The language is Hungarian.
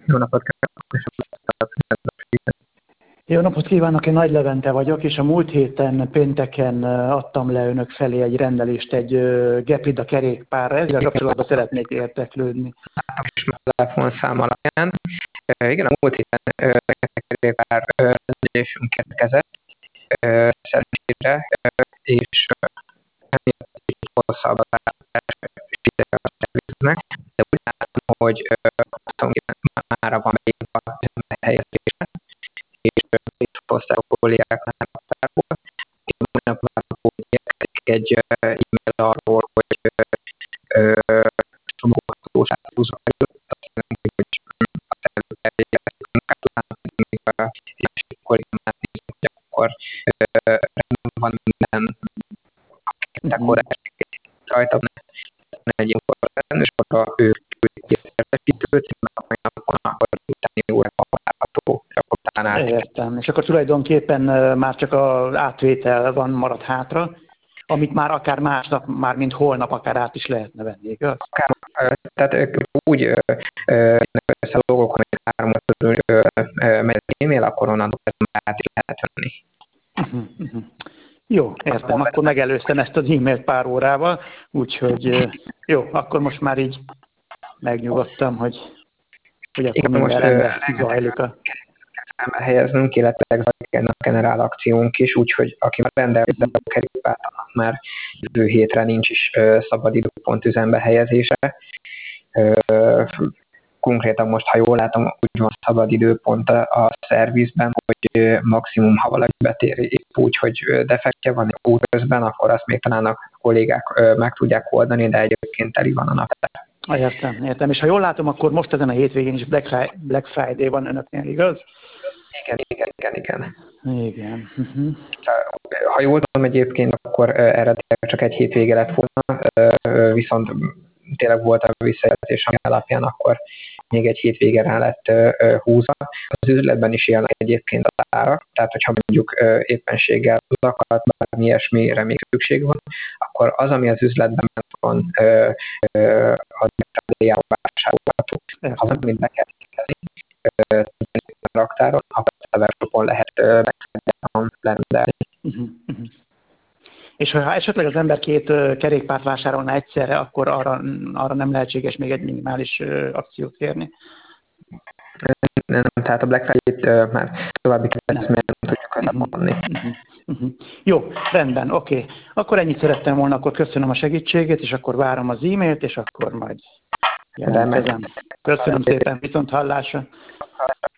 Jó napot kívánok! Jó napot kívánok, én Nagy Levente vagyok, és a múlt héten, pénteken adtam le önök felé egy rendelést egy Geprida kerékpárra. Ezzel kapcsolatban szeretnék érteklődni. Látom is már a telefonszám alapján. Igen, a múlt héten kerékpár rendelésünk érkezett szerencsére, és emiatt egy hosszabb ideje a szerviznek, de úgy látom, hogy 29 mára van beírva a helyezésre, és hozták a kollégák a naptárból. Én majdnem várom, hogy érkezik egy e-mail arról, hogy csomagolhatós áthúzva került, azt jelenti, hogy a területre érkezik a munkát, utána pedig a másik kollégánát nézünk, hogy akkor rendben van minden, akkor rajta ne egy ilyen forrán, és akkor ő küldik egy értesítőt, mert a mai napon akkor utáni órában várható, és akkor utána Értem. És akkor tulajdonképpen már csak az átvétel van maradt hátra, amit már akár másnap, már mint holnap akár át is lehetne venni, igaz? Akár, tehát úgy össze a dolgokon, hogy 3 óra körül megy az e-mail, akkor onnantól kezdve át is lehet venni. Jó, értem. Akkor megelőztem ezt az e-mailt pár órával, úgyhogy jó, akkor most már így megnyugodtam, hogy akkor minden rendben zajlik a... Helyeznünk, illetve zajlik egy napgenerál akciónk is, úgyhogy aki már rendelte a kerékpárt, annak már jövő hétre nincs is szabad időpont üzembe helyezése. Konkrétan most, ha jól látom, úgy van szabad időpont a szervizben, hogy maximum, ha valaki betér épp úgy, hogy defektje van útközben, akkor azt még talán a kollégák meg tudják oldani, de egyébként teli van a naptár. Értem. És ha jól látom, akkor most ezen a hétvégén is Black Friday van önöknél, igaz? Igen. Igen. Ha jól tudom egyébként, akkor eredetileg csak egy hétvége lett volna, viszont tényleg volt a visszajelzés, ami alapján akkor még egy hétvége rá lett húzva. Az üzletben is élnek egyébként az árak, tehát hogyha mondjuk éppenséggel lakat, bármi ilyesmire még szükség van, akkor az, ami az üzletben van, az megfelelően vásárolható. Ha valamit be kell ékezni, a raktáron, akkor a webshopon lehet megfelelően rendelni. És ha esetleg az ember 2 kerékpárt vásárolna egyszerre, akkor arra nem lehetséges még egy minimális akciót kérni? Nem, tehát a Black Friday-t már további kedvezményen nem tudjuk összevonni. Jó, rendben, oké. Akkor ennyit szerettem volna, akkor köszönöm a segítségét, és akkor várom az e-mailt, és akkor majd jelentkezem. Köszönöm szépen, viszont hallásra.